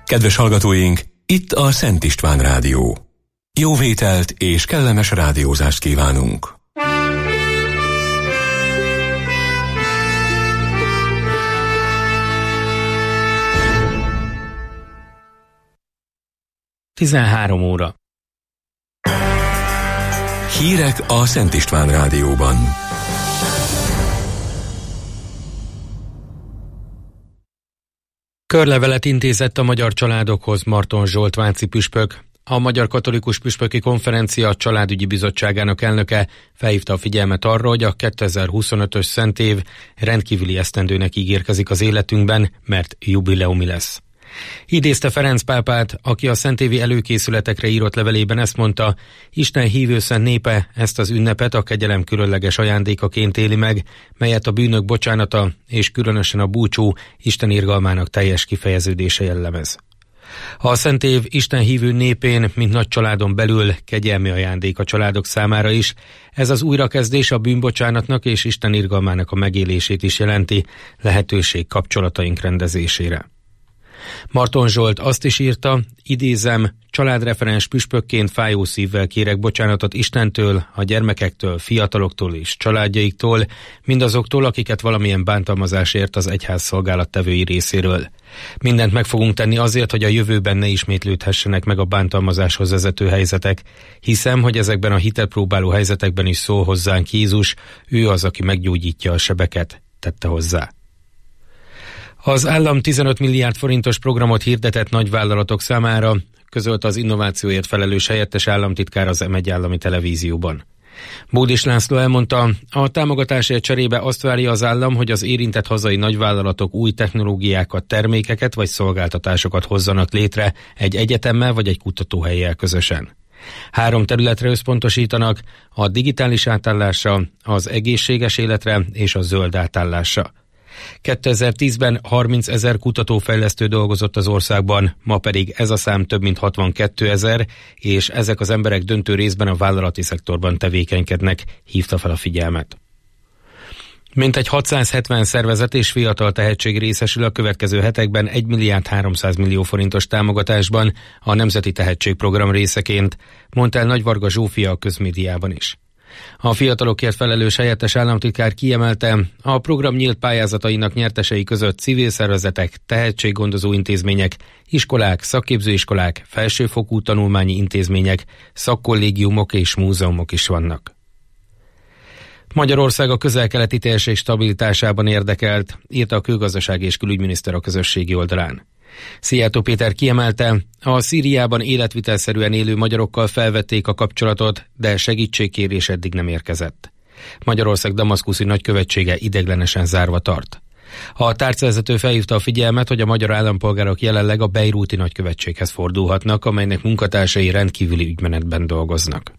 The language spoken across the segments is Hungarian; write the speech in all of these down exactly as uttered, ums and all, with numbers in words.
Kedves hallgatóink, itt a Szent István Rádió. Jó vételt és kellemes rádiózást kívánunk! tizenhárom óra. Hírek a Szent István Rádióban. Körlevelet intézett a magyar családokhoz Marton Zsolt váci püspök. A Magyar Katolikus Püspöki Konferencia Családügyi Bizottságának elnöke felhívta a figyelmet arra, hogy a kétezer-huszonötös szentév rendkívüli esztendőnek ígérkezik az életünkben, mert jubileumi lesz. Idézte Ferenc pápát, aki a szentévi előkészületekre írott levelében ezt mondta: Isten hívő szent népe ezt az ünnepet a kegyelem különleges ajándékaként éli meg, melyet a bűnök bocsánata és különösen a búcsú Isten irgalmának teljes kifejeződése jellemez. A szentév Isten hívő népén, mint nagy családon belül kegyelmi ajándék a családok számára is. Ez az újrakezdés a bűnbocsánatnak és Isten irgalmának a megélését is jelenti, lehetőség kapcsolataink rendezésére. Marton Zsolt azt is írta, idézem, családreferens püspökként fájó szívvel kérek bocsánatot Istentől, a gyermekektől, fiataloktól és családjaiktól, mindazoktól, akiket valamilyen bántalmazás ért az egyház szolgálattevői részéről. Mindent meg fogunk tenni azért, hogy a jövőben ne ismétlődhessenek meg a bántalmazáshoz vezető helyzetek. Hiszem, hogy ezekben a hitet próbáló helyzetekben is szól hozzánk Jézus, ő az, aki meggyógyítja a sebeket, tette hozzá. Az állam tizenöt milliárd forintos programot hirdetett nagyvállalatok számára, közölte az innovációért felelős helyettes államtitkár az em egy állami televízióban. Bódis László elmondta, a támogatásért cserébe azt várja az állam, hogy az érintett hazai nagyvállalatok új technológiákat, termékeket vagy szolgáltatásokat hozzanak létre egy egyetemmel vagy egy kutatóhellyel közösen. Három területre összpontosítanak: a digitális átállásra, az egészséges életre és a zöld átállásra. kétezer-tízben harmincezer kutatófejlesztő dolgozott az országban, ma pedig ez a szám több mint hatvankétezer, és ezek az emberek döntő részben a vállalati szektorban tevékenykednek, hívta fel a figyelmet. Mintegy hatszázhetven szervezet és fiatal tehetség részesül a következő hetekben egy milliárd háromszáz millió forintos támogatásban a Nemzeti Tehetségprogram részeként, mondta el Nagyvarga Zsófia a közmédiában is. A fiatalokért felelős helyettes államtitkár kiemelte, a program nyílt pályázatainak nyertesei között civil szervezetek, tehetséggondozó intézmények, iskolák, szakképzőiskolák, felsőfokú tanulmányi intézmények, szakkollégiumok és múzeumok is vannak. Magyarország a közel-keleti térség stabilitásában érdekelt, írta a Külgazdasági és Külügyminiszter a közösségi oldalán. Szijjártó Péter kiemelte, a Szíriában életvitelszerűen élő magyarokkal felvették a kapcsolatot, de segítségkérés eddig nem érkezett. Magyarország damaszkuszi nagykövetsége ideiglenesen zárva tart. A tárcavezető felhívta a figyelmet, hogy a magyar állampolgárok jelenleg a bejrúti nagykövetséghez fordulhatnak, amelynek munkatársai rendkívüli ügymenetben dolgoznak.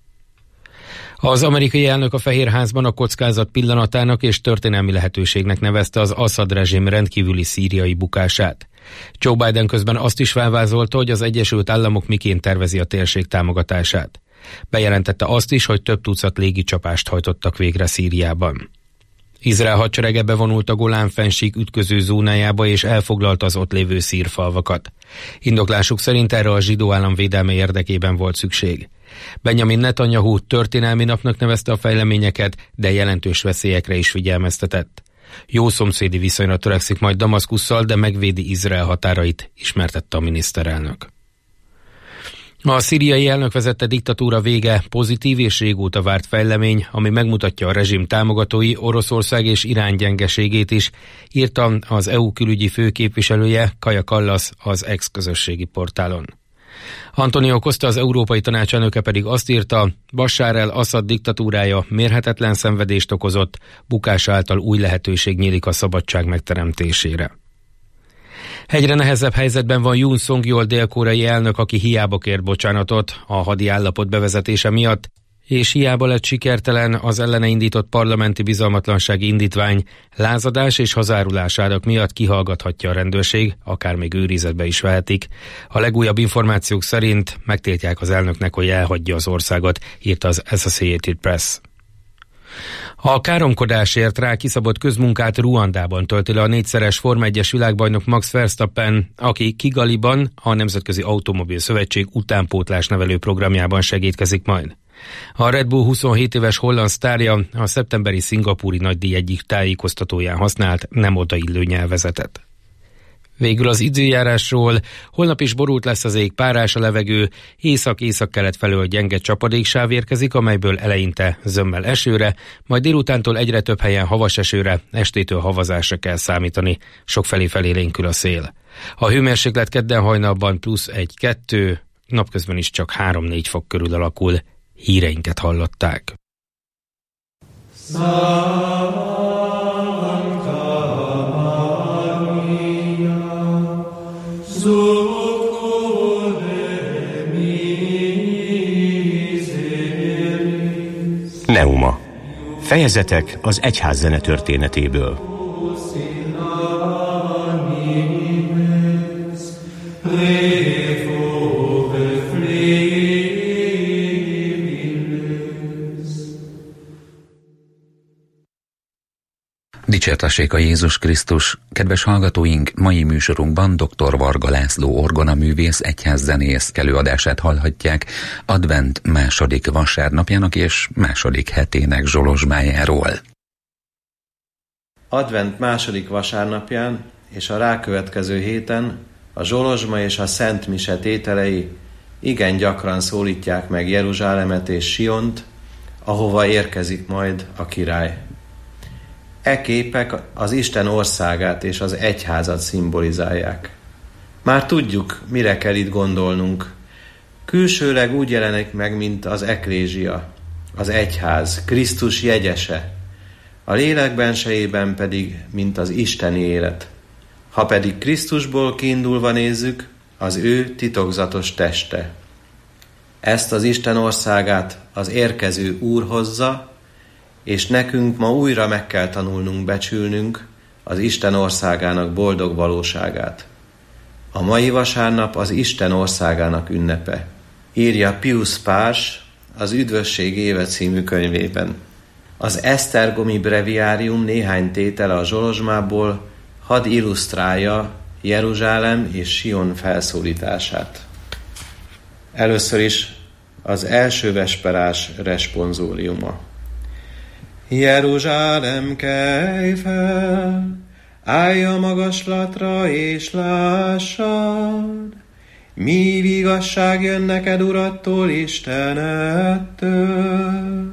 Az amerikai elnök a Fehérházban a kockázat pillanatának és történelmi lehetőségnek nevezte az Assad rezsim rendkívüli szíriai bukását. Joe Biden közben azt is felvázolta, hogy az Egyesült Államok miként tervezi a térség támogatását. Bejelentette azt is, hogy több tucat légicsapást hajtottak végre Szíriában. Izrael hadserege bevonult a Golán-fennsík ütköző zónájába és elfoglalta az ott lévő szír falvakat. Indoklásuk szerint erre a zsidó állam védelme érdekében volt szükség. Benjamin Netanyahu történelmi napnak nevezte a fejleményeket, de jelentős veszélyekre is figyelmeztetett. Jó szomszédi viszonyra törekszik majd Damaszkusszal, de megvédi Izrael határait, ismertette a miniszterelnök. A szíriai elnök vezette diktatúra vége pozitív és régóta várt fejlemény, ami megmutatja a rezsim támogatói Oroszország és Irán gyengeségét is, írta az é u külügyi főképviselője Kaja Kallas az X közösségi portálon. Antonio Costa, az Európai Tanács elnöke pedig azt írta, Bashar el-Assad diktatúrája mérhetetlen szenvedést okozott, bukása által új lehetőség nyílik a szabadság megteremtésére. Egyre nehezebb helyzetben van Yoon Song-yeol dél-koreai elnök, aki hiába kért bocsánatot a hadi állapot bevezetése miatt, és hiába lett sikertelen az ellene indított parlamenti bizalmatlansági indítvány, lázadás és hazárulásának miatt kihallgathatja a rendőrség, akár még őrizetbe is vehetik. A legújabb információk szerint megtiltják az elnöknek, hogy elhagyja az országot, írta az Associated Press. A káromkodásért rá kiszabott közmunkát Ruandában tölti le a négyszeres Forma egyes világbajnok Max Verstappen, aki Kigaliban a Nemzetközi Automobil Szövetség utánpótlás nevelő programjában segítkezik majd. A Red Bull huszonhét éves holland sztárja a szeptemberi szingapúri nagydíj egyik tájékoztatóján használt nem odaillő nyelvezetet. Végül az időjárásról: holnap is borult lesz az ég, párás a levegő, észak-észak-kelet felől gyenge csapadéksáv érkezik, amelyből eleinte zömmel esőre, majd délutántól egyre több helyen havas esőre, estétől havazásra kell számítani, sokfelé felélénkül a szél. A hőmérséklet kedden hajnalban plusz egy-kettő, napközben is csak három-négy fok körül alakul. Híreinket hallották. Neuma. Fejezetek az egyház zene történetéből. Dicsértessék a Jézus Krisztus! Kedves hallgatóink, mai műsorunkban dr. Varga László orgonaművész egyházzenész előadását hallhatják advent második vasárnapjának és második hetének zsolozsmájáról. Advent második vasárnapján és a rákövetkező héten a zsolozsma és a Szent Mise tételei igen gyakran szólítják meg Jeruzsálemet és Siont, ahova érkezik majd a király. E képek az Isten országát és az egyházat szimbolizálják. Már tudjuk, mire kell itt gondolnunk. Külsőleg úgy jelenik meg, mint az eklézsia, az egyház, Krisztus jegyese, a lélek bensejében pedig, mint az isteni élet. Ha pedig Krisztusból kiindulva nézzük, az ő titokzatos teste. Ezt az Isten országát az érkező Úr hozza, és nekünk ma újra meg kell tanulnunk becsülnünk az Isten országának boldog valóságát. A mai vasárnap az Isten országának ünnepe, írja Pius Párs az Üdvösség éve című könyvében. Az esztergomi breviárium néhány tétele a zsolozsmából hadd illusztrálja Jeruzsálem és Sion felszólítását. Először is az első vesperás responsóriuma. Jeruzsálem, kelj fel, állj a magaslatra és lássad, mi igazság jön neked Urattól, Istenettől.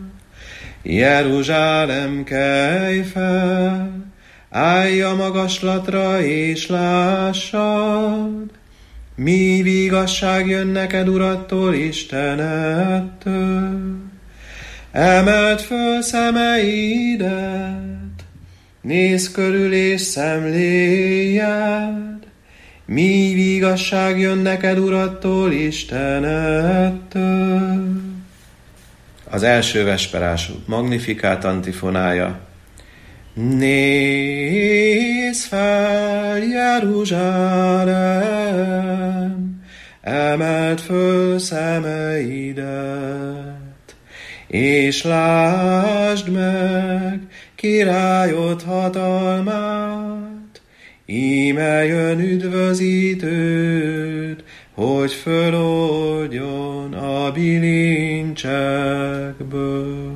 Jeruzsálem, kelj fel, állj a magaslatra és lássad, mi igazság jön neked Urattól, Istenettől. Emeld föl szemeidet, nézz körül és szemléljed, mi igazság jön neked Urattól, Istenettől. Az első vesperás Magnificat antifonája. Nézz fel, Jeruzsálem, emeld föl szemeidet, és lásd meg királyod hatalmát, íme jön üdvözítőd, hogy föloldjon a bilincsekből.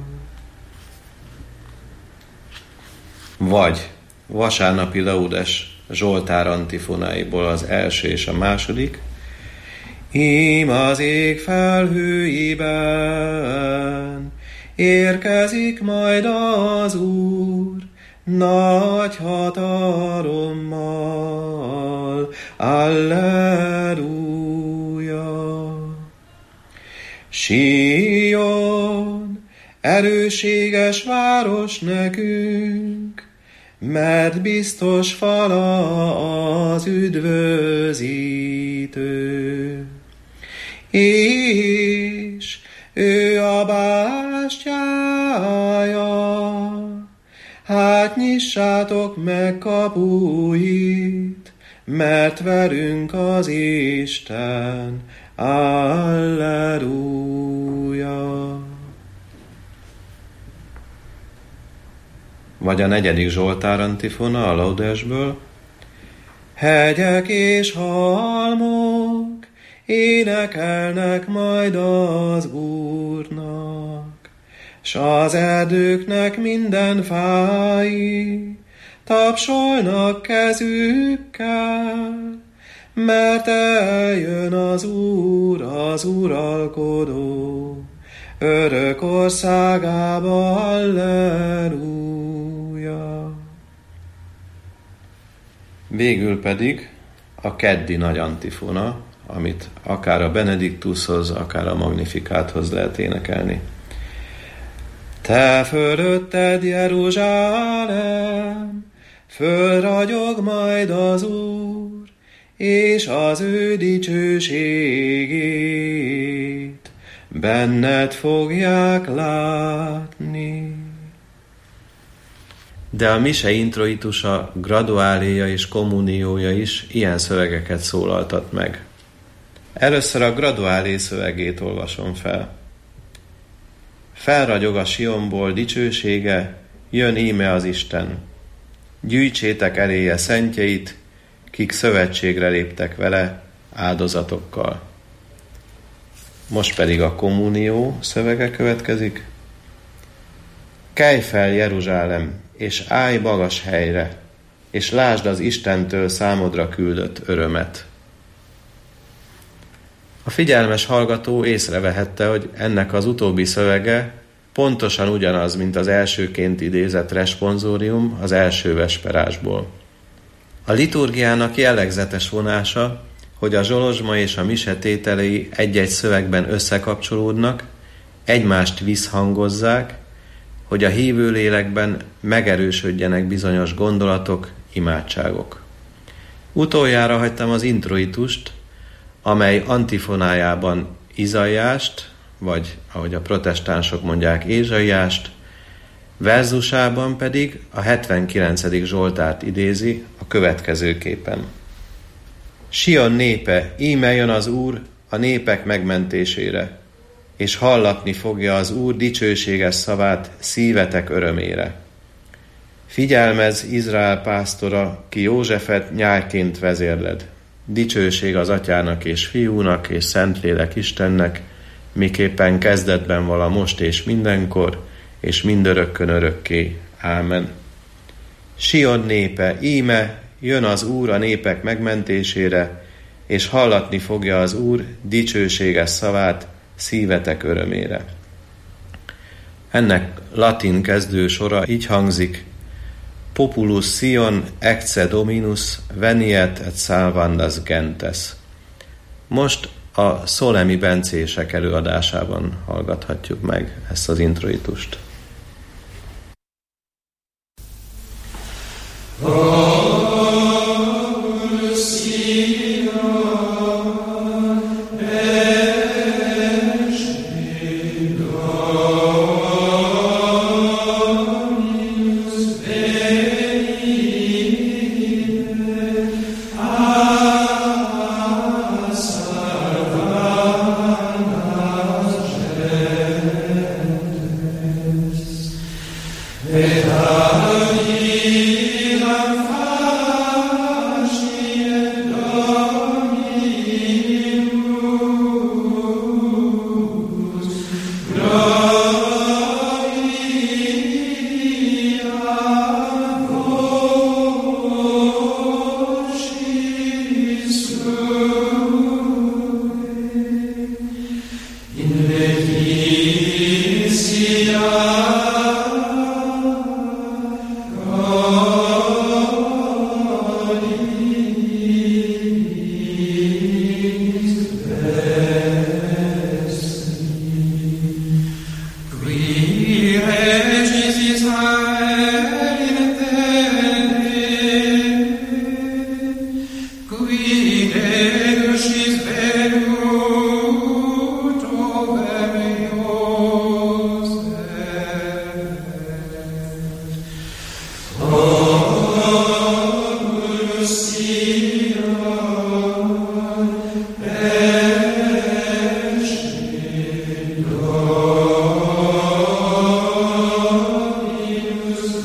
Vagy vasárnapi laudes Zsoltár antifonáiból az első és a második. Ím az ég felhőiben érkezik majd az Úr, nagy hatalommal, Alleluja. Sion, erőséges város nekünk, mert biztos fala az üdvözítő. És ő a bástyája, hát nyissátok meg kapuit, mert velünk az Isten, Alleluja. vagy a negyedik Zsoltár antifona a Laudesből. Hegyek és halmok énekelnek majd az Úrnak, s az erdőknek minden fái tapsolnak kezükkel, mert eljön az Úr, az uralkodó, örök országába, halleluja. Végül pedig a keddi nagy antifona, amit akár a Benediktushoz, akár a Magnifikáthoz lehet énekelni. Te fölötted, Jeruzsálem, fölragyog majd az Úr, és az ő dicsőségét benned fogják látni. De a mise introitusa, graduáléja és kommuniója is ilyen szövegeket szólaltat meg. Először a graduálé szövegét olvasom fel. Felragyog a Sionból dicsősége, jön íme az Isten. Gyűjtsétek eléje szentjeit, kik szövetségre léptek vele áldozatokkal. Most pedig a kommunió szövege következik. Kelj fel, Jeruzsálem, és állj magas helyre, és lásd az Istentől számodra küldött örömet. A figyelmes hallgató észrevehette, hogy ennek az utóbbi szövege pontosan ugyanaz, mint az elsőként idézett responsorium az első vesperásból. A liturgiának jellegzetes vonása, hogy a zsolozsma és a mise tételei egy-egy szövegben összekapcsolódnak, egymást visszhangozzák, hogy a hívő lélekben megerősödjenek bizonyos gondolatok, imádságok. Utoljára hagytam az introitust, amely antifonájában Izaiást, vagy ahogy a protestánsok mondják, Ézsaiást, verzusában pedig a hetvenkilencedik Zsoltárt idézi a következőképpen. Sion népe, íme jön az Úr a népek megmentésére, és hallatni fogja az Úr dicsőséges szavát szívetek örömére. Figyelmez Izrael pásztora, ki Józsefet nyájként vezérled. Dicsőség az Atyának és Fiúnak és Szentlélek Istennek, miképpen kezdetben vala most és mindenkor, és mindörökkön örökké. Ámen. Sion népe, íme, jön az Úr a népek megmentésére, és hallatni fogja az Úr dicsőséges szavát szívetek örömére. Ennek latin kezdő sora így hangzik: Populus Sion ecce Dominus veniet et salvandas gentes. Most a szolemi bencések előadásában hallgathatjuk meg ezt az introitust.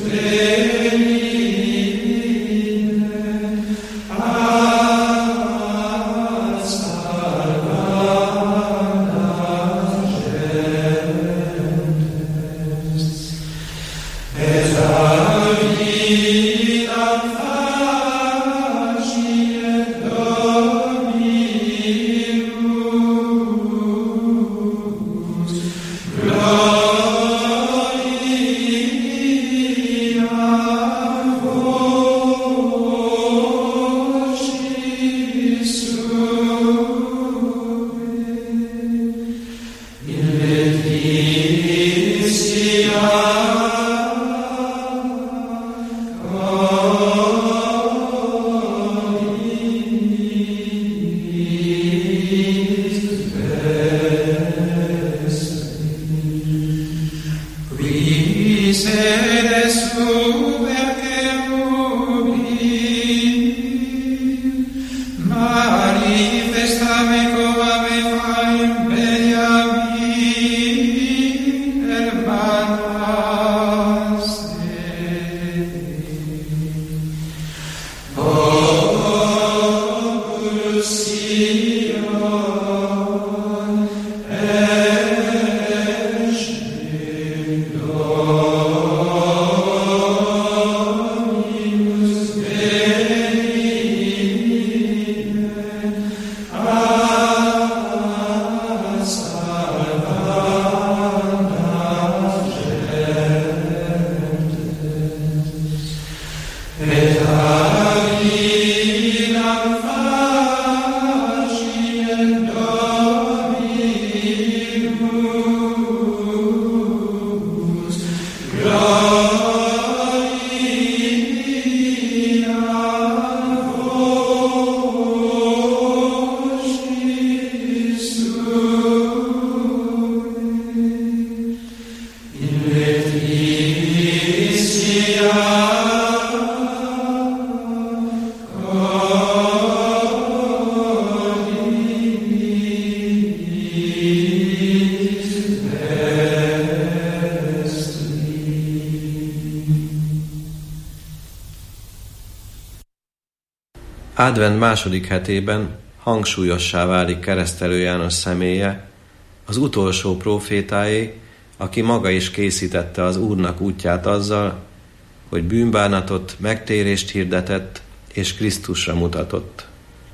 Advent második hetében hangsúlyossá válik Keresztelő János személye, az utolsó prófétáé, aki maga is készítette az Úrnak útját azzal, hogy bűnbánatot, megtérést hirdetett és Krisztusra mutatott.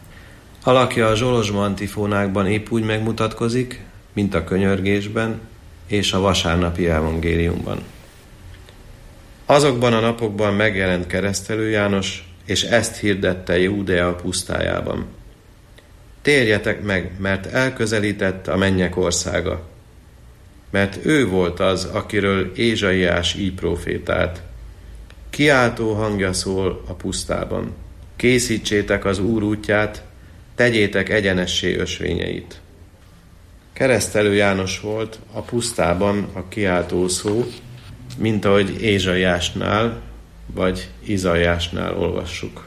Alakja a Zsolozsma antifónákban épp úgy megmutatkozik, mint a könyörgésben és a vasárnapi evangéliumban. Azokban a napokban megjelent Keresztelő János, és ezt hirdette Júdea pusztájában. Térjetek meg, mert elközelített a mennyek országa. Mert ő volt az, akiről Ézsaiás így profétált. Kiáltó hangja szól a pusztában. Készítsétek az Úr útját, tegyétek egyenessé ösvényeit. Keresztelő János volt a pusztában a kiáltó szó, mint ahogy Ézsaiásnál vagy Izaiásnál olvassuk.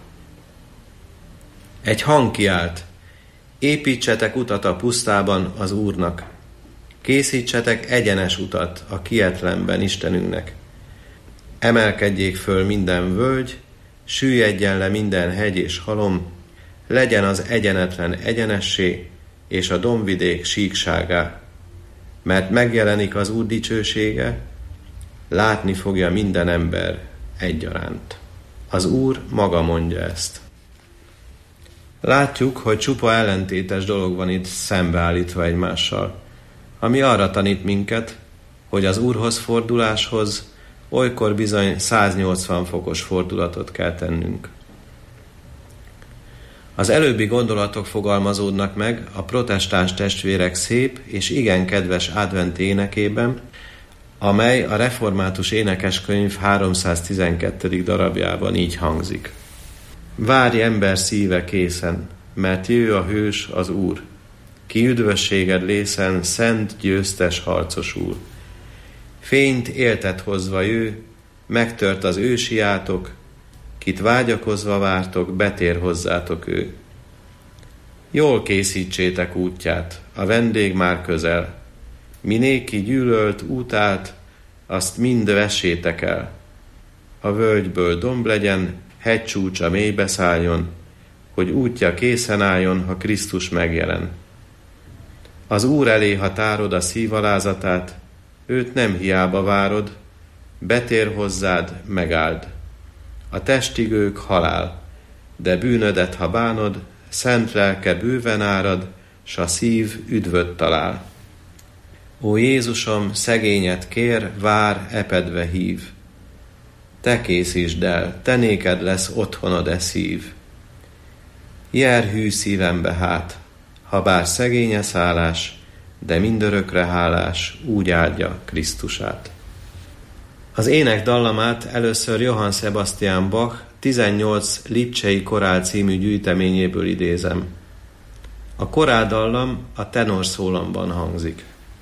Egy hang kiált: építsetek utat a pusztában az Úrnak, készítsetek egyenes utat a kietlenben Istenünknek. Emelkedjék föl minden völgy, süllyedjen le minden hegy és halom, legyen az egyenetlen egyenessé, és a dombvidék síkságá. Mert megjelenik az Úr dicsősége, látni fogja minden ember egyaránt. Az Úr maga mondja ezt. Látjuk, hogy csupa ellentétes dolog van itt szembeállítva egymással, ami arra tanít minket, hogy az Úrhoz forduláshoz olykor bizony száznyolcvan fokos fordulatot kell tennünk. Az előbbi gondolatok fogalmazódnak meg a protestáns testvérek szép és igen kedves advent énekében, amely a református énekeskönyv háromszáztizenkettedik darabjában így hangzik. Várj ember szíve készen, mert jő a hős, az Úr, ki üdvösséged lészen, szent győztes harcos Úr. Fényt éltet hozva jő, megtört az ősi átok, kit vágyakozva vártok, betér hozzátok ő. Jól készítsétek útját, a vendég már közel, minéki gyűlölt útát, azt mind vessétek el. a völgyből domb legyen, hegycsúcsa mélybe szálljon, hogy útja készen álljon, ha Krisztus megjelen. Az Úr elé, ha tárod a szívalázatát, őt nem hiába várod, betér hozzád, megáld. A testig ők halál, de bűnödet, ha bánod, szent lelke bőven árad, s a szív üdvöt talál. Ó Jézusom, szegényet kér, vár, epedve hív. Te készítsd el, te néked lesz otthonod e szív. Jár hű szívembe hát, ha bár szegénye szállás, de mindörökre hálás, úgy áldja Krisztusát. Az ének dallamát először Johann Sebastian Bach tizennyolc Lipcsei korál című gyűjteményéből idézem. A koráldallam a tenorszólamban hangzik.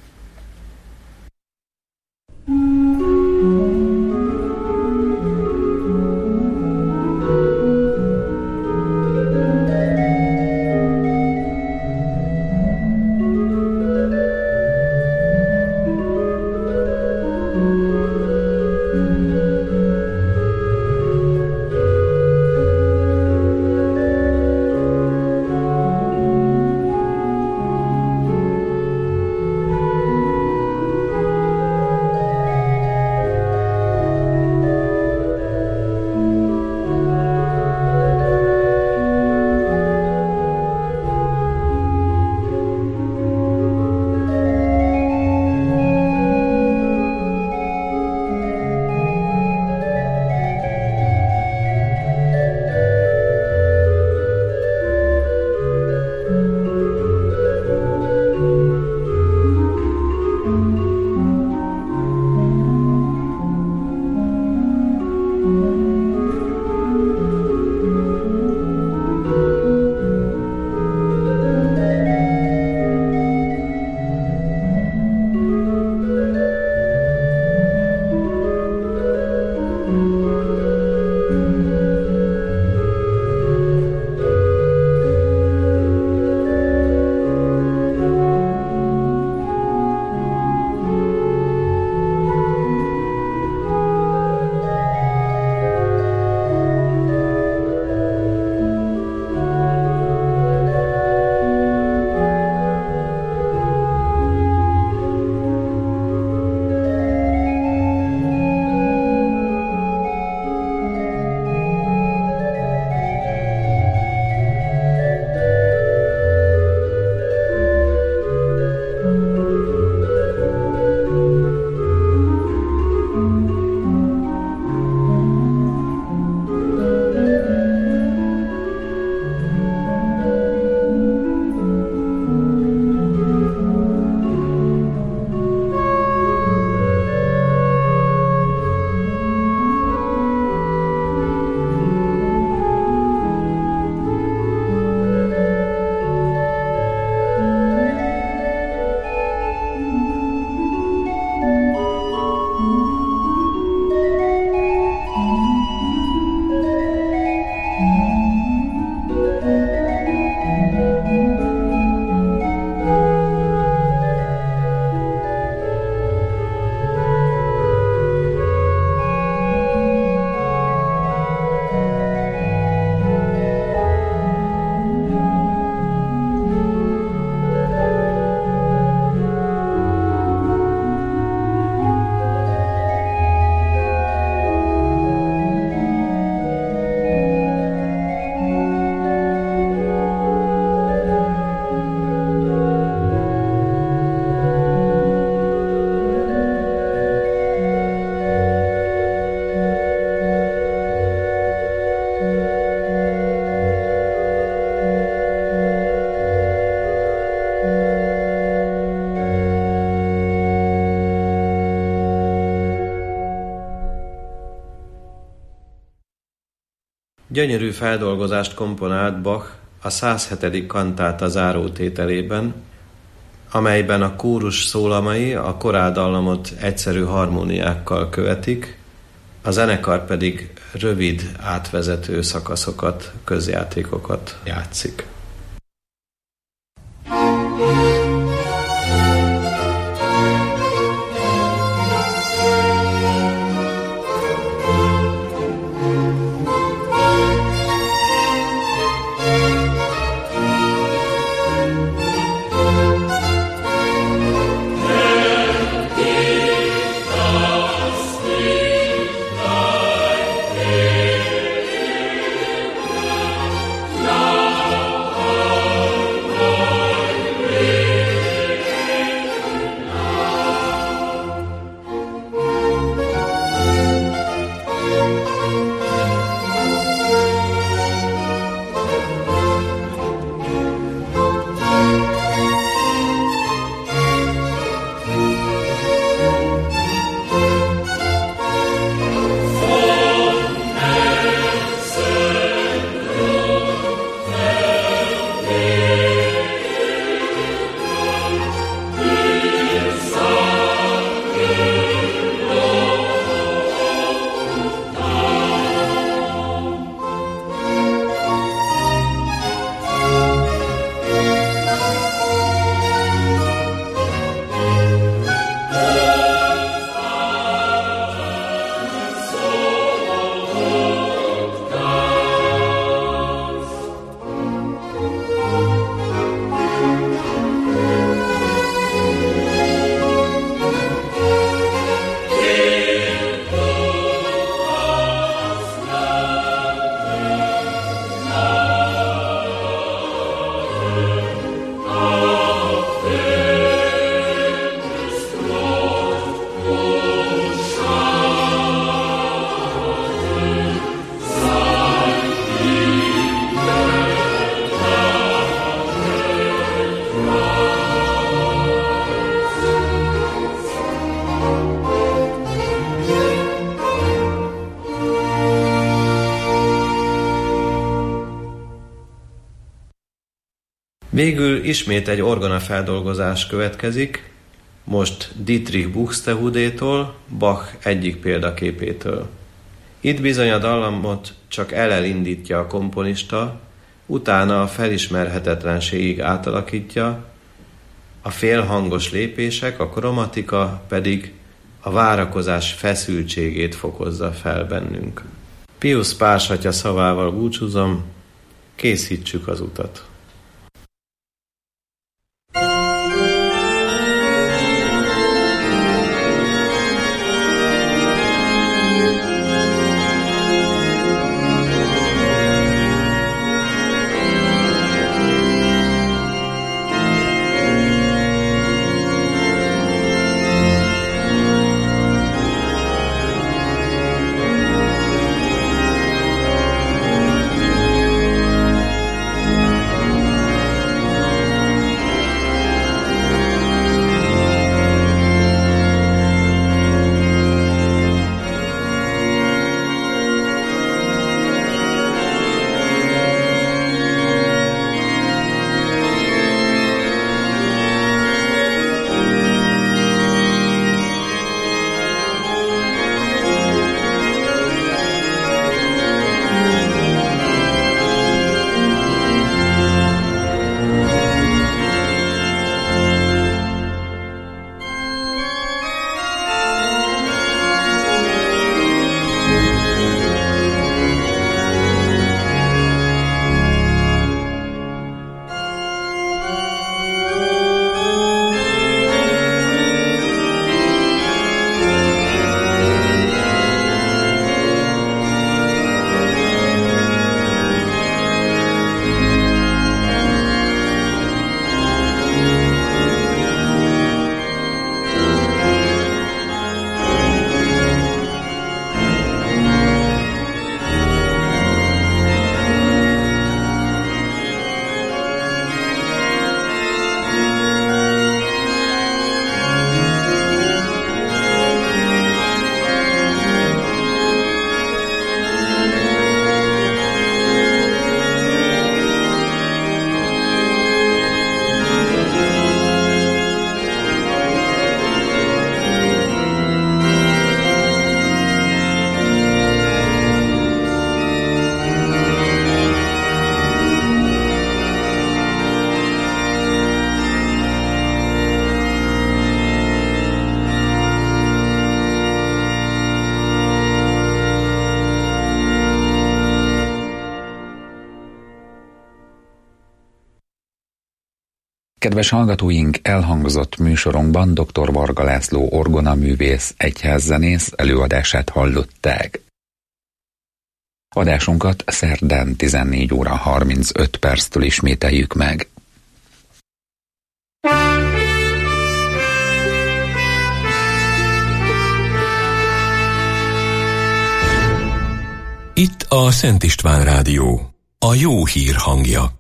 Gyönyörű feldolgozást komponált Bach a százhetedik kantáta zárótételében, amelyben a kórus szólamai a koráldallamot egyszerű harmóniákkal követik, a zenekar pedig rövid, átvezető szakaszokat, közjátékokat játszik. Végül ismét egy orgonafeldolgozás következik, most Dietrich Buxtehudétól, Bach egyik példaképétől. Itt bizony a dallamot csak elelindítja a komponista, utána a felismerhetetlenségig átalakítja, a félhangos lépések, a kromatika pedig a várakozás feszültségét fokozza fel bennünk. Pius Páls atya szavával búcsúzom, készítsük az utat. Kedves hallgatóink, elhangzott műsorunkban dr. Varga László orgonaművész, egyházzenész előadását hallották. Adásunkat szerdán tizennégy óra harmincöt perctől ismételjük meg. Itt a Szent István Rádió, a jó hír hangja.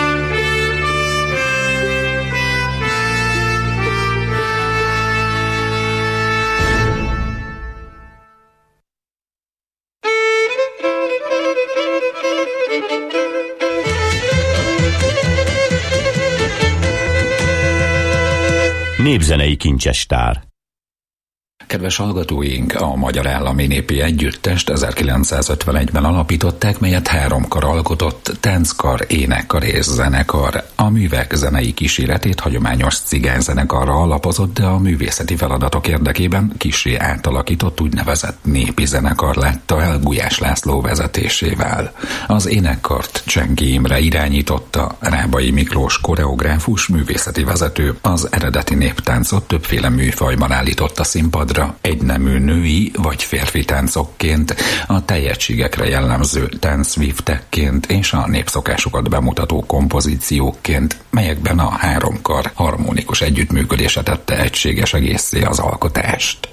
Népzenei kincsestár. Kedves hallgatóink, a Magyar Állami Népi Együttest ezerkilencszázötvenegyben alapították, melyet három kar alkotott: tánckar, énekkar és zenekar. A művek zenei kíséretét hagyományos cigányzenekarra alapozott, de a művészeti feladatok érdekében kissé átalakított úgynevezett népi zenekar látta el Gulyás László vezetésével. Az énekkart Csenki Imre irányította, Rábai Miklós koreográfus, művészeti vezető az eredeti néptáncot többféle műfajban állította színpadra, egynemű női vagy férfi táncokként, a tehetségekre jellemző táncvívtekként és a népszokásokat bemutató kompozíciókként, melyekben a három kar harmonikus együttműködése tette egységes egészé az alkotást.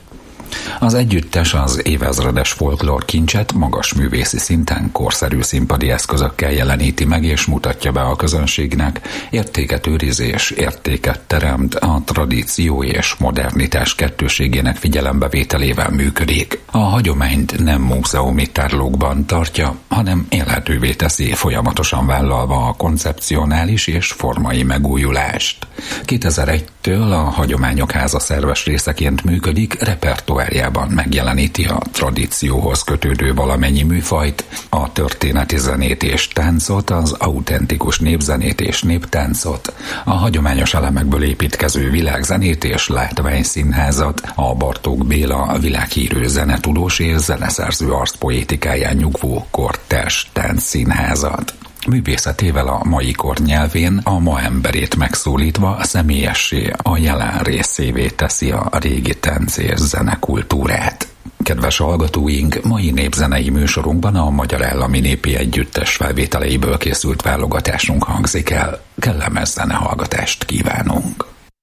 Az együttes az évezredes folklór kincset magas művészi szinten korszerű színpadi eszközökkel jeleníti meg és mutatja be a közönségnek. Értéket őriz és értéket teremt, a tradíció és modernitás kettőségének figyelembevételével működik. A hagyományt nem múzeumi tárlókban tartja, hanem élhetővé teszi, folyamatosan vállalva a koncepcionális és formai megújulást. kétezer-egytől a Hagyományok Háza szerves részeként működik, repertoárjában megjeleníti a tradícióhoz kötődő valamennyi műfajt, a történeti zenét és táncot, az autentikus népzenét és néptáncot, a hagyományos elemekből építkező világzenét és látványszínházat, a Bartók Béla világhírű zenetudós és zeneszerző arcpoétikáján nyugvó kortárs táncszínházat. Művészetével a mai kor nyelvén a ma emberét megszólítva személyessé, a jelen részévé teszi a régi tánc és zenekultúrát. Kedves hallgatóink, mai népzenei műsorunkban a Magyar Állami Népi Együttes felvételeiből készült válogatásunk hangzik el. Kellemes zenehallgatást kívánunk!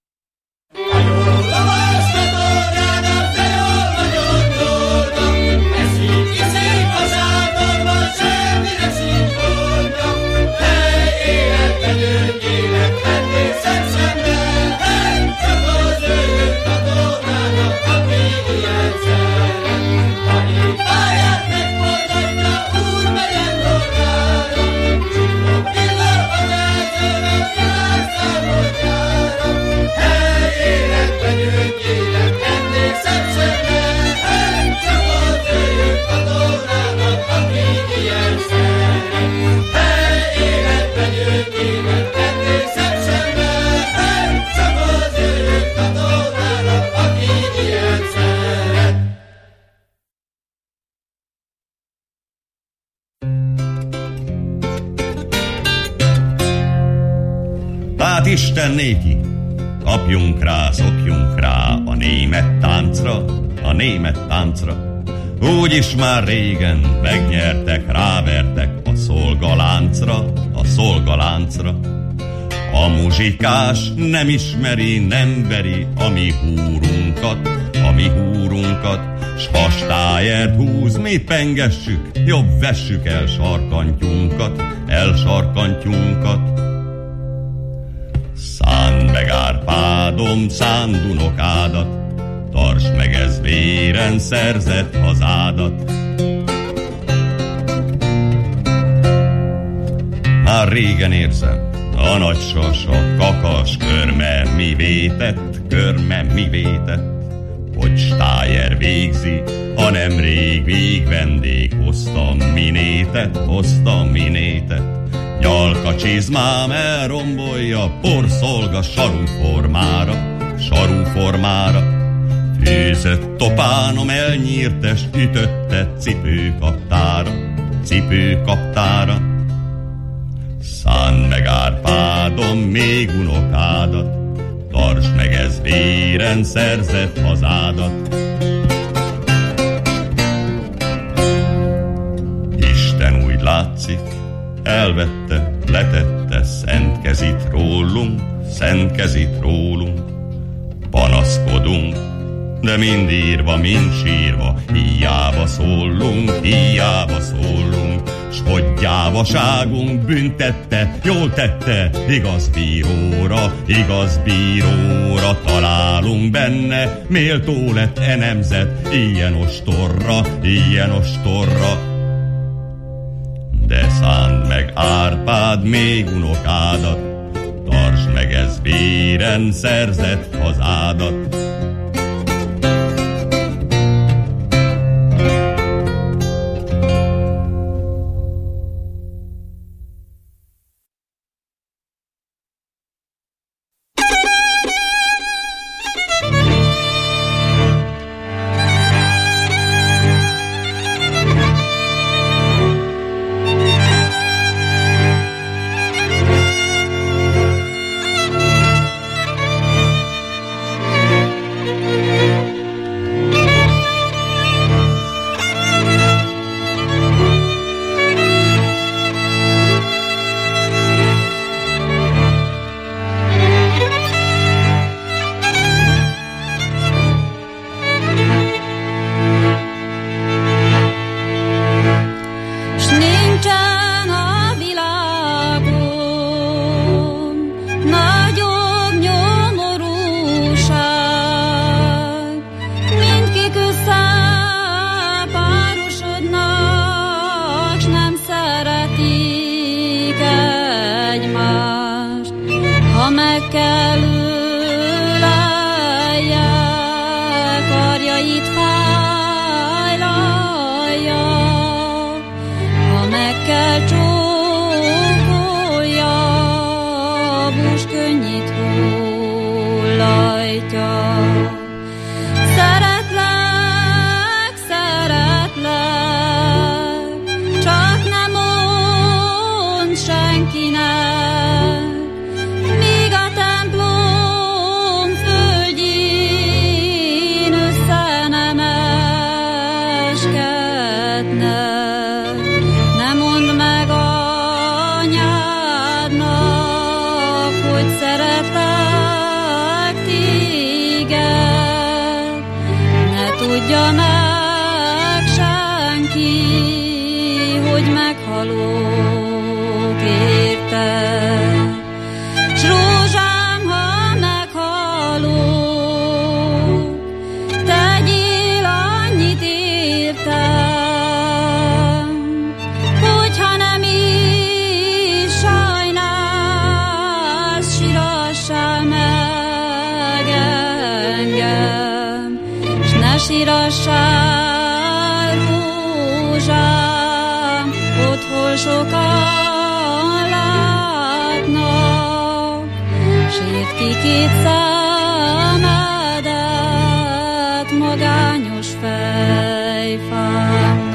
Hát Isten néki, kapjunk rá, szokjunk rá a német táncra, a német táncra. Úgyis már régen megnyertek, rávertek a szolgaláncra, a szolgaláncra. A muzsikás nem ismeri, nem veri a mi húrunkat, a mi húrunkat, s hastájert húz, mi pengessük, jobb vessük el sarkantyunkat, el sarkantyunkat. Szánd meg Árpádom, szánd unokádat, tartsd meg ez véren szerzett hazádat. Már régen érzem, a nagy sas, a kakas körme mi vétett, körme mi vétett, hogy stájer végzi, ha nemrég végvendég hoztam minétet, hoztam minétet. Nyalka csizmám elrombolja, porszolga sarúformára, sarúformára. Fűzött topánom elnyírtes, ütötte cipőkaptára, cipőkaptára. Szánd meg Árpádom még unokádat, tartsd meg ez véren szerzett hazádat. Isten úgy látszik, elvette, letette szent kezit rólunk, szent kezit rólunk. Panaszkodunk, de mind írva, mind sírva, hiába szólunk, hiába szólunk. S hogy gyávaságunk büntette, jól tette, igaz bíróra, igaz bíróra találunk benne. Méltó lett e nemzet, ilyen ostorra, ilyen ostorra. De szánd meg Árpád még unokádat, tartsd meg ez véren szerzett hazádat. kell ölelje, karjait fájlalja, ha meg kell csókolja, bús könnyit hullajtja. Szeretlek, szeretlek, csak nem mondd senkinek, míg a templom földjén össze nem eskednek. Ne mondd meg anyádnak, hogy szeretlek téged, ne tudja meg senki, hogy meghalok érted. S rózsám, ha meghalok, tegyél annyit értem, hogyha nem is sajnálsz, sírassál meg engem, s ne sírassál, rózsám, otthon sokan látnak, sírd ki két szemedet magányos fejfámnak.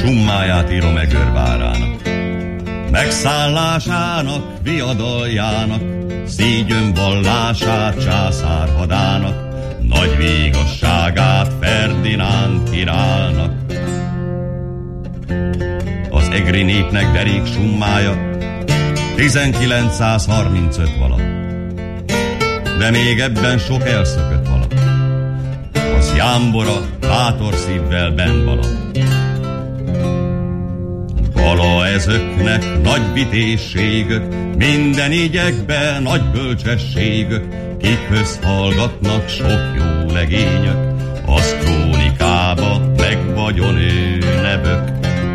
summáját írom Megörvárának, megszállásának, viadaljának, szígyön vallását császárhadának, nagy végasságát Ferdinánd királynak. Az egri népnek derék summája tizenkilencszázharmincöt vala, de még ebben sok elszökött vala. Az jámbora bátor szívvel benn vala. Vala ezöknek nagy vitézségök, minden igyekben nagy bölcsességök, kikhöz hallgatnak sok jó legényök, az krónikába meg vagyon ő nebök.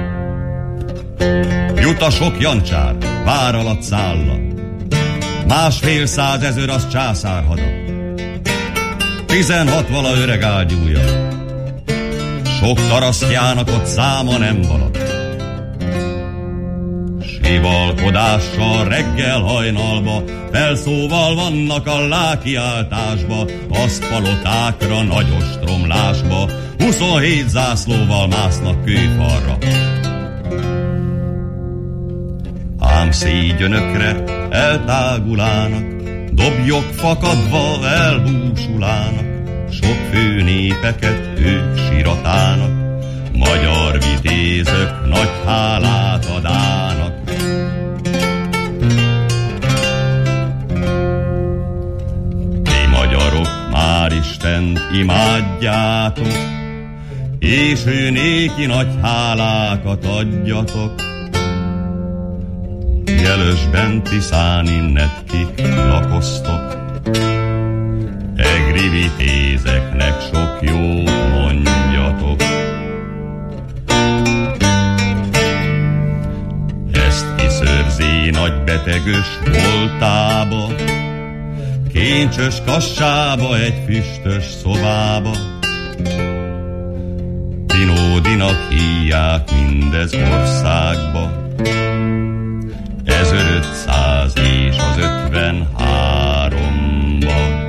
Jut a sok jancsár, vár alatt szálla, másfél százezer az császárhada, tizenhat vala öreg ágyúja, sok karasztjának ott száma nem vala. Sivalkodással reggel hajnalba, felszóval vannak a lákiáltásba, aszpalotákra nagy ostromlásba, huszonhét zászlóval másznak kőfalra. Ám szígyönökre eltágulának, dobjok fakadva elbúsulának, sok fő népeket ők siratának, magyar vitézök nagy hálát adának. Ti magyarok már Istent imádjátok, és ő néki nagy hálákat adjatok. Jelösben Tiszán innet kik lakoztok, egri vitézeknek sok jót mondjatok. Ezt kiszörzi nagy betegös voltába, kincsös kassába, egy füstös szobába. Dinódinak hívják mindez országba, ezerötszáz és az ötvenháromba.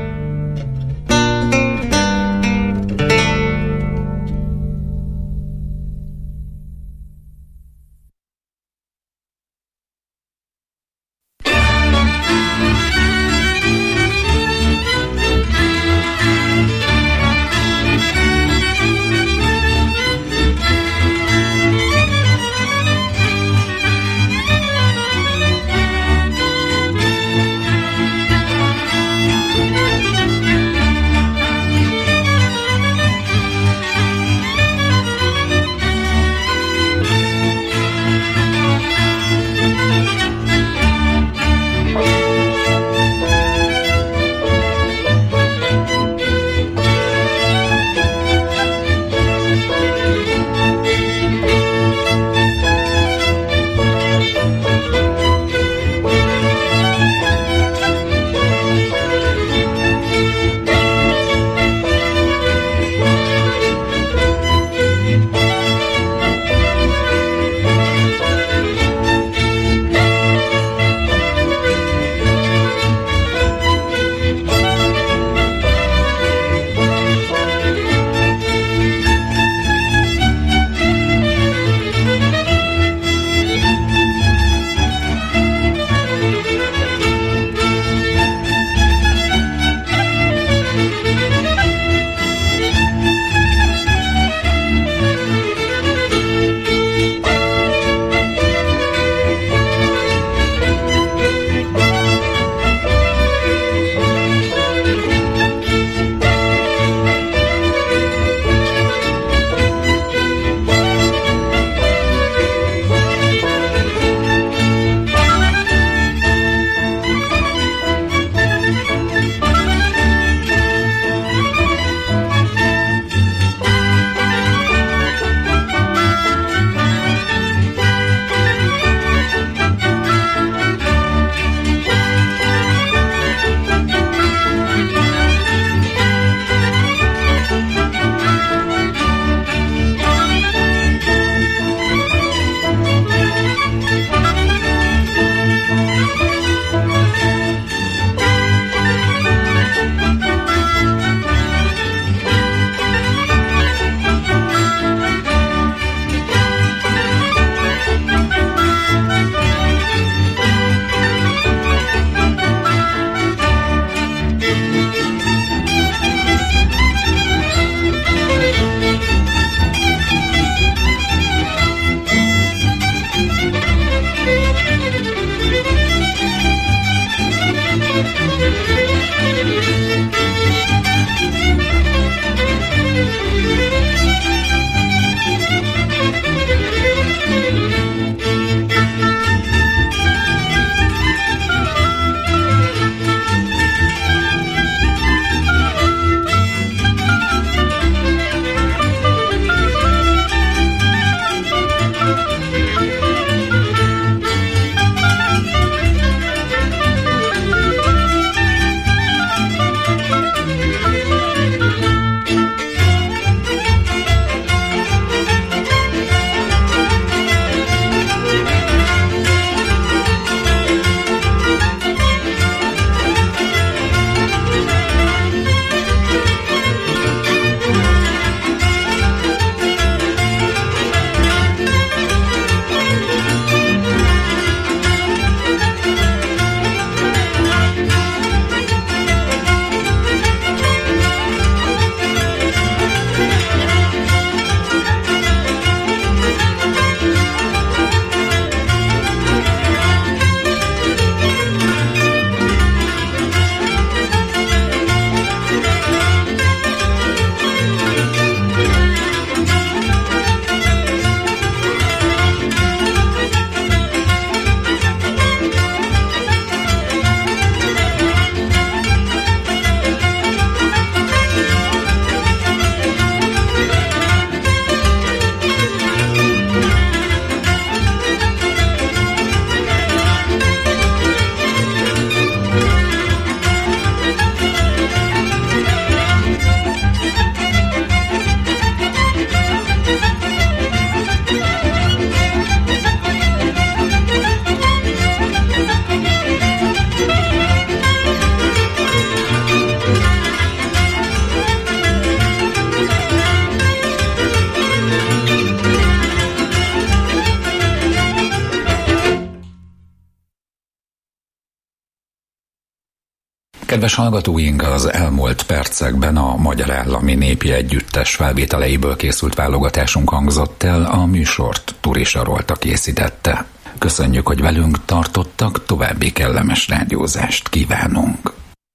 Kedves hallgatóink, az elmúlt percekben a Magyar Állami Népi Együttes felvételeiből készült válogatásunk hangzott el, a műsort Turi Sarolta készítette. Köszönjük, hogy velünk tartottak, további kellemes rádiózást kívánunk.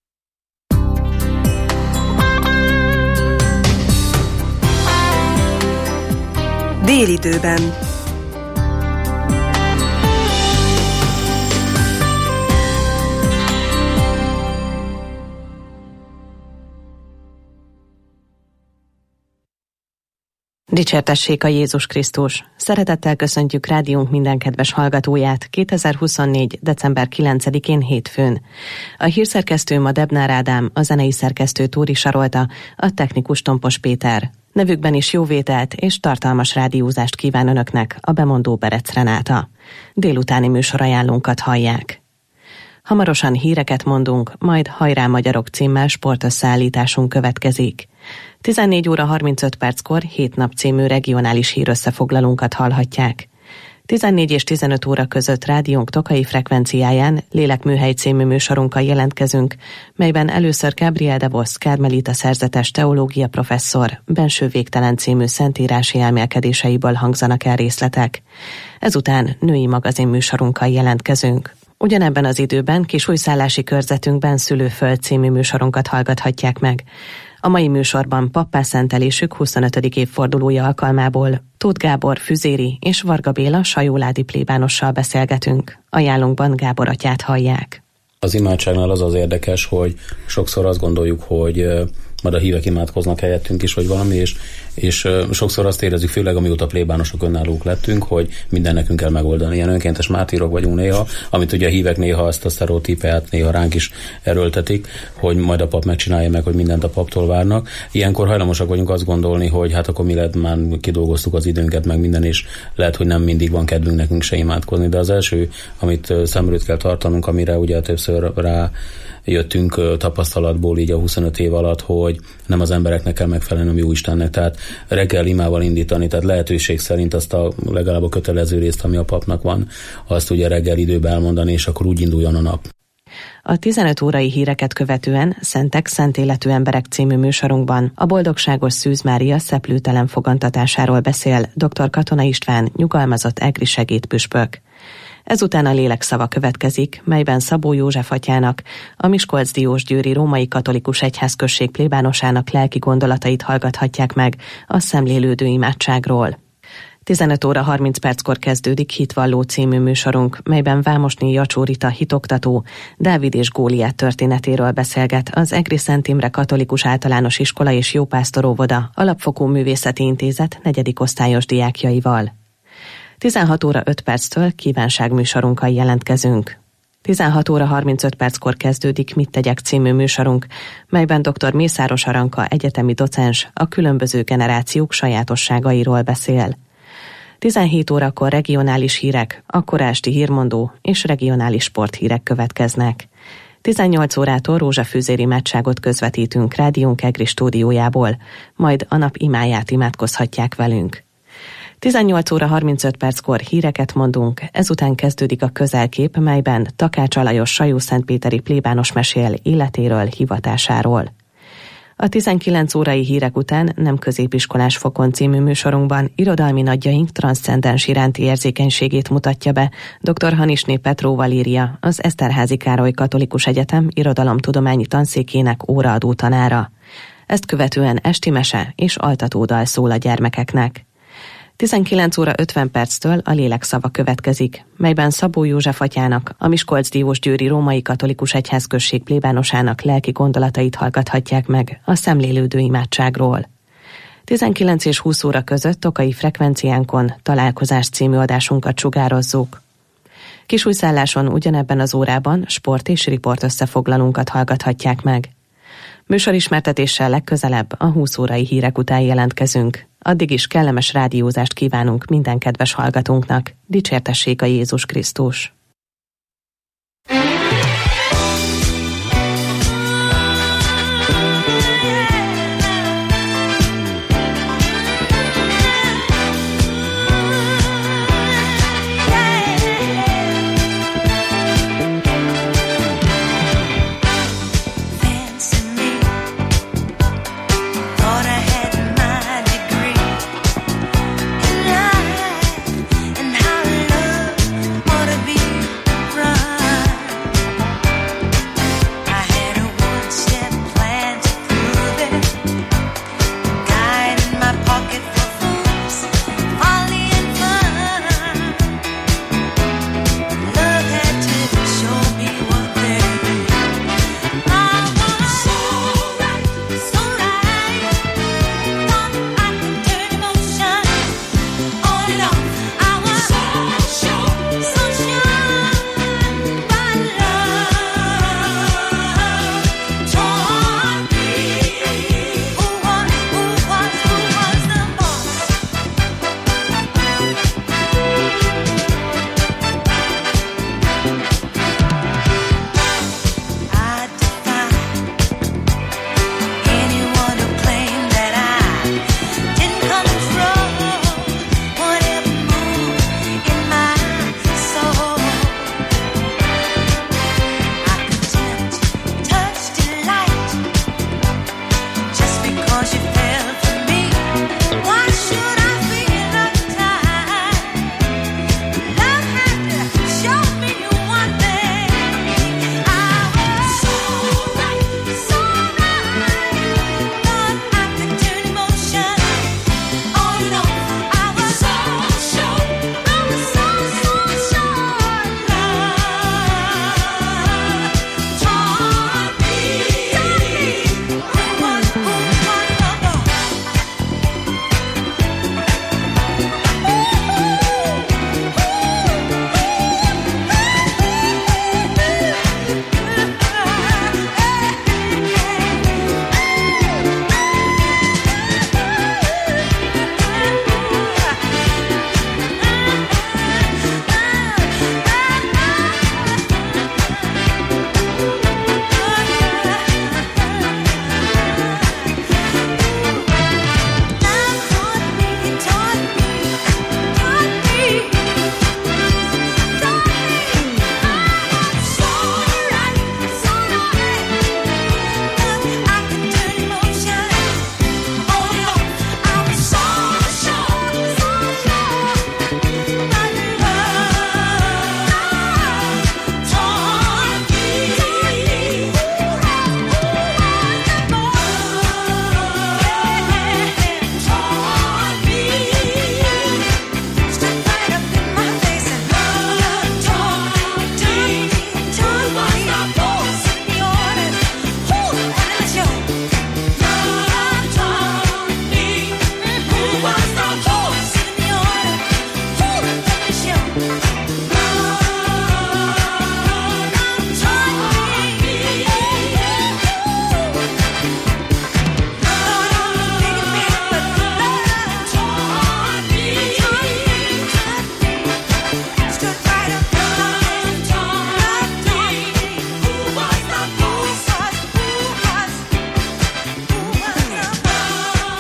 Délidőben. Dicsértessék a Jézus Krisztus! Szeretettel köszöntjük rádiónk minden kedves hallgatóját kétezer-huszonnégy. december kilencedikén hétfőn. A hírszerkesztő ma Debnár Ádám, a zenei szerkesztő Tóri Sarolta, a technikus Tompos Péter. Nevükben is jó vételt és tartalmas rádiózást kíván önöknek a bemondó Berec Renáta. Délutáni műsorajánlónkat hallják. Hamarosan híreket mondunk, majd Hajrá Magyarok címmel sportösszeállításunk következik. tizennégy óra harmincöt perckor Hét nap című regionális hírösszefoglalónkat hallhatják. tizennégy és tizenöt óra között rádiónk tokai frekvenciáján Lélekműhely című műsorunkkal jelentkezünk, melyben először Gabriel de Vos Kármelita szerzetes teológia professzor Benső végtelen című szentírási elmélkedéseiből hangzanak el részletek. Ezután női magazin műsorunkkal jelentkezünk. Ugyanebben az időben kisújszállási körzetünkben Szülőföld című műsorunkat hallgathatják meg. A mai műsorban pappászentelésük huszonötödik évfordulója alkalmából Tóth Gábor füzéri és Varga Béla sajóládi plébánossal beszélgetünk. Ajánlónkban Gábor atyát hallják. Az imádságnál az az érdekes, hogy sokszor azt gondoljuk, hogy majd a hívek imádkoznak helyettünk is, vagy valami, és, és sokszor azt érezzük, főleg amióta plébánosok önállók lettünk, hogy minden nekünk kell megoldani. Ilyen önkéntes mártírok vagyunk néha, amit ugye a hívek néha ezt a sztereotípiát néha ránk is erőltetik, hogy majd a pap megcsinálja meg, hogy mindent a paptól várnak. Ilyenkor hajlamosak vagyunk azt gondolni, hogy hát akkor mi lehet, már kidolgoztuk az időnket, meg minden, és lehet, hogy nem mindig van kedvünk nekünk se imádkozni. De az első, amit szem előtt kell tartanunk, amire ugye többször rá jöttünk tapasztalatból így a huszonöt év alatt, hogy nem az embereknek kell megfelelni, hanem jó Istennek. Tehát reggel imával indítani, tehát lehetőség szerint azt a legalább a kötelező részt, ami a papnak van, azt ugye reggel időben elmondani, és akkor úgy induljon a nap. A tizenöt órai híreket követően Szentek, Szent Életű Emberek című műsorunkban a Boldogságos Szűz Mária szeplőtelen fogantatásáról beszél dr. Katona István, nyugalmazott egri segédpüspök. Ezután a lélekszava következik, melyben Szabó József atyának, a Miskolc-Diósgyőri Római Katolikus Egyházközség plébánosának lelki gondolatait hallgathatják meg a szemlélődő imádságról. tizenöt óra harminc perckor kezdődik Hitvalló című műsorunk, melyben Vámosné Jacsó Rita hitoktató Dávid és Góliát történetéről beszélget az Egri Szent Imre Katolikus Általános Iskola és Jópásztoróvoda Alapfokú Művészeti Intézet negyedik osztályos diákjaival. tizenhat óra öt perctől kívánságműsorunkkal jelentkezünk. tizenhat óra harmincöt perckor kezdődik Mit tegyek című műsorunk, melyben dr. Mészáros Aranka egyetemi docens a különböző generációk sajátosságairól beszél. tizenhét órakor regionális hírek, akkor esti hírmondó és regionális sporthírek következnek. tizennyolc órától rózsafűzér imádságot közvetítünk rádiónk Egri stúdiójából, majd a nap imáját imádkozhatják velünk. tizennyolc óra harmincöt perckor híreket mondunk, ezután kezdődik a közelkép, melyben Takács Alajos Sajó-Szentpéteri plébános mesél életéről, hivatásáról. A tizenkilenc órai hírek után Nem középiskolás fokon című műsorunkban irodalmi nagyjaink transzcendens iránti érzékenységét mutatja be dr. Hanisné Petró Valéria, az Eszterházy Károly Katolikus Egyetem irodalomtudományi tanszékének óraadó tanára. Ezt követően esti mese és altatódal szól a gyermekeknek. tizenkilenc óra ötven perctől a lélekszava következik, melyben Szabó József atyának, a Miskolc-Diósgyőri Római Katolikus Egyházközség plébánosának lelki gondolatait hallgathatják meg a szemlélődő imádságról. tizenkilenc és húsz óra között tokai frekvenciánkon Találkozás című adásunkat sugározzuk. Kisújszálláson ugyanebben az órában sport és riport összefoglalónkat hallgathatják meg. Műsorismertetéssel legközelebb a húsz órai hírek után jelentkezünk. Addig is kellemes rádiózást kívánunk minden kedves hallgatónknak. Dicsértessék a Jézus Krisztus!